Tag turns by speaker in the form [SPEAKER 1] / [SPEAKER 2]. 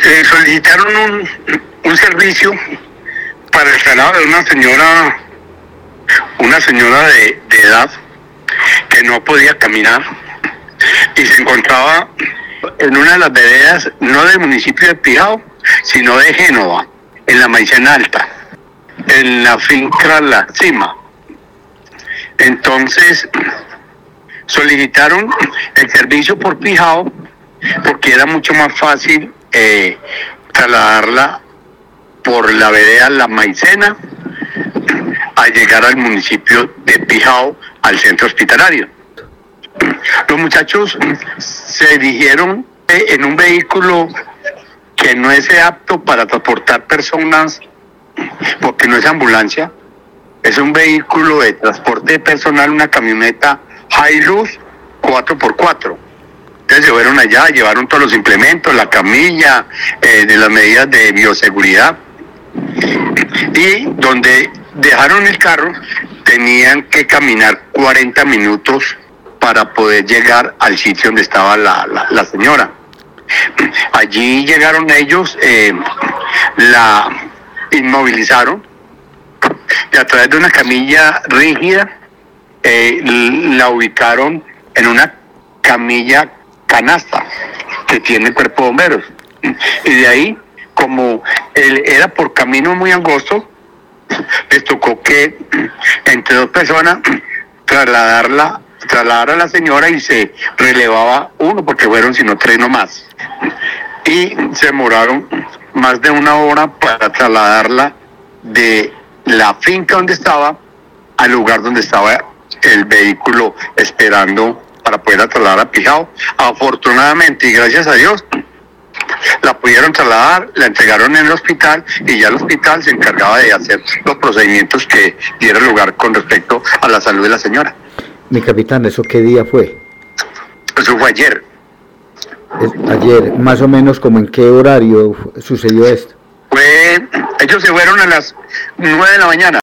[SPEAKER 1] Solicitaron un servicio para el traslado de una señora de edad que no podía caminar y se encontraba en una de las veredas, no del municipio de Pijao, sino de Génova, en la Maicena Alta, en la finca La Cima. Entonces solicitaron el servicio por Pijao porque era mucho más fácil trasladarla por la vereda La Maicena al llegar al municipio de Pijao, al centro hospitalario. Los muchachos se dirigieron en un vehículo que no es apto para transportar personas, porque no es ambulancia, es un vehículo de transporte personal, una camioneta Hilux 4x4. Entonces se fueron allá, llevaron todos los implementos, la camilla, de las medidas de bioseguridad, y donde dejaron el carro tenían que caminar 40 minutos para poder llegar al sitio donde estaba la señora. Allí llegaron ellos, la inmovilizaron y a través de una camilla rígida la ubicaron en una camilla canasta que tiene el cuerpo de bomberos. Y de ahí, como era por camino muy angosto, les tocó que entre dos personas trasladar a la señora, y se relevaba uno porque fueron sino tres nomás. Y se demoraron más de una hora para trasladarla de la finca donde estaba al lugar donde estaba el vehículo esperando para poder trasladar a Pijao. Afortunadamente y gracias a Dios la pudieron trasladar, la entregaron en el hospital y ya el hospital se encargaba de hacer los procedimientos que dieron lugar con respecto a la salud de la señora.
[SPEAKER 2] Mi capitán, ¿eso qué día fue?
[SPEAKER 1] Eso fue ayer.
[SPEAKER 2] Ayer, más o menos, ¿como en qué horario sucedió esto?
[SPEAKER 1] Ellos se fueron a las 9 de la mañana.